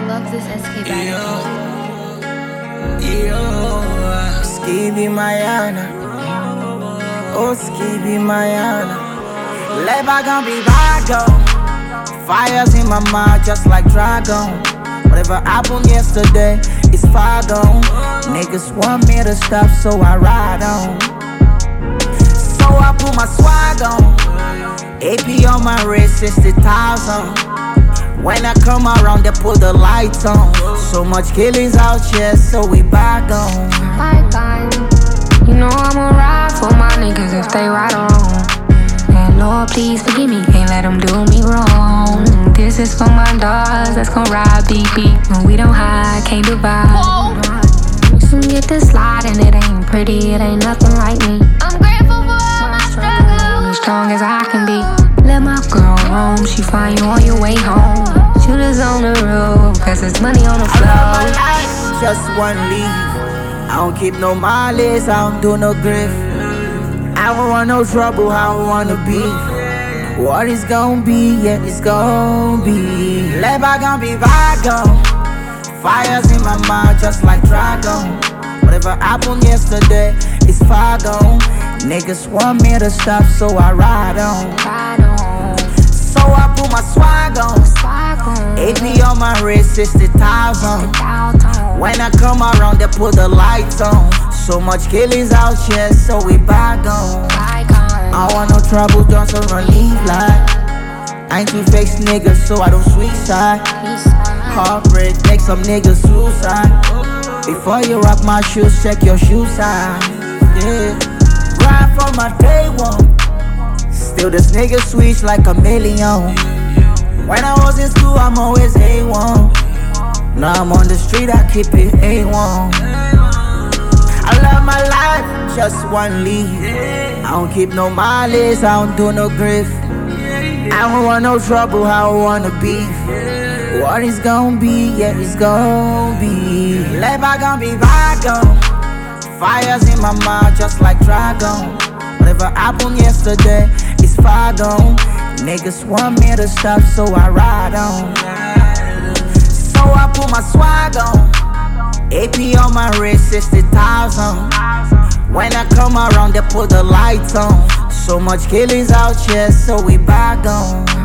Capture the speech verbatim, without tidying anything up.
love this S K battle. Yo, Skibi Mayana, oh Skibi Mayana. Let back be back. Fires in my mind just like dragon. Whatever happened yesterday is far gone. Niggas want me to stop, so I ride on. So I put my swag on. A P on my wrist, sixty thousand. When I come around, they put the lights on. So much killings out here, so we back on. Bygone. You know I'ma ride for my niggas if they right or wrong. And Lord, please forgive me, can't let them do me wrong. This is for my dogs that's gon' ride beat beat. When we don't hide, can't divide. Soon get this slide and it ain't pretty, it ain't nothing like me. I'm grateful for all my struggles, as strong as I can be. Let my girl roam, she find you on your way home. Shooters on the road, cause there's money on the floor. I love my life, just one leave. I don't keep no mileage, I don't do no grief. I don't want no trouble, I don't wanna be. What it's gon' be, yeah, it's gon' be. Let back be back on. Fires in my mind just like dragon. Whatever happened yesterday is far gone. Niggas want me to stop, so I ride on. So I put my swag on. A P on my wrist, sixty thousand. When I come around, they put the lights on. So much killings out here, so we back on. I want no trouble, don't so relief like. I ain't too fake niggas, so I don't suicide. Heartbreak make some niggas suicide. Before you rock my shoes, check your shoe size. Yeah, ride for my day one. Still this nigga switch like a million. When I was in school, I'm always A one. Now I'm on the street, I keep it A one. I love my life, just one leave. I don't keep no mileage, I don't do no grief. I don't want no trouble, I don't wanna beef. What it's gon' be, yeah, it's gon' be. Let back be back on. Fires in my mind just like dragon. Whatever happened yesterday is far gone. Niggas want me to stop, so I ride on. So I put my swag on. A P on my wrist, sixty thousand. When I come around, they put the lights on. So much killings out here, so we back on.